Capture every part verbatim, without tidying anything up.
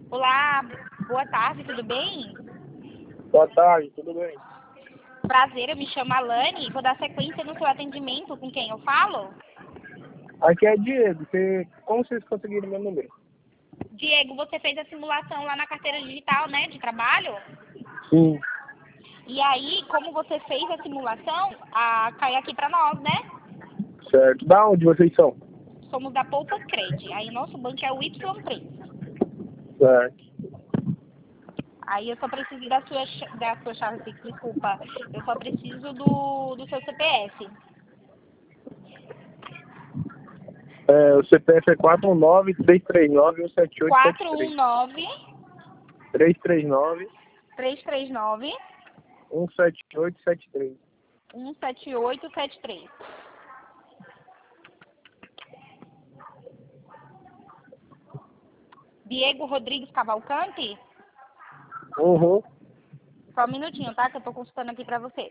Olá, boa tarde, tudo bem? Boa tarde, tudo bem? Prazer, eu me chamo Alane. Vou dar sequência no seu atendimento com quem eu falo. Aqui é Diego. Você, como vocês conseguiram meu número? Diego, você fez a simulação lá na carteira digital, né, de trabalho? Sim. E aí, como você fez a simulação, a, cai aqui para nós, né? Certo. Da onde vocês são? Somos da Poupa Cred. Aí nosso banco é o Y três. Certo. Aí eu só preciso da sua, cha- da sua chave Pix, desculpa. Eu só preciso do, do seu C P F. É, o C P F é quatro um nove, três três nove, um sete oito sete quatro um três. nove, três três nove, três três nove, um sete oito sete três. um sete oito sete três. Diego Rodrigues Cavalcante? Uhum. Só um minutinho, tá? Que eu tô consultando aqui pra você.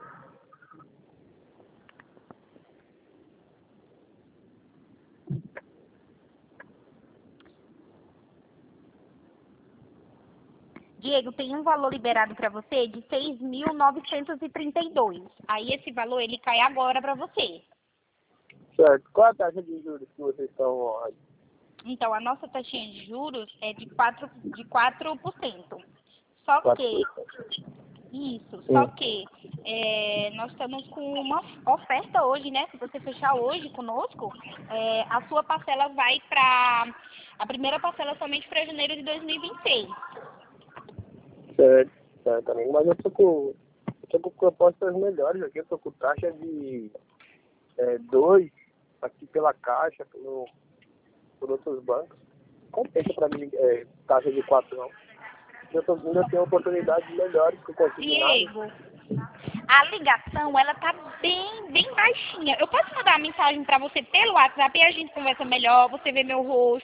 Diego, tem um valor liberado pra você de seis mil novecentos e trinta e dois. Aí esse valor, ele cai agora pra você. Certo. Qual a taxa de juros que vocês estão aí? Então, a nossa taxinha de juros é de quatro de quatro por cento. Só que, quatro por cento. isso, só Sim. que é, nós estamos com uma oferta hoje, né? Se você fechar hoje conosco, é, a sua parcela vai pra... A primeira parcela somente para janeiro de dois mil e vinte e seis. Certo. Certo, amigo. Mas eu tô com, eu tô com propostas melhores aqui. Eu tô com taxa de é, dois aqui pela Caixa, pelo, por outros bancos. Compensa pra mim é, taxa de quatro não. Eu tô, ainda tenho oportunidades melhores que eu consigo nada. Diego, a ligação, ela tá bem, bem baixinha. Eu posso mandar uma mensagem pra você pelo WhatsApp e a gente conversa melhor, você vê meu rosto.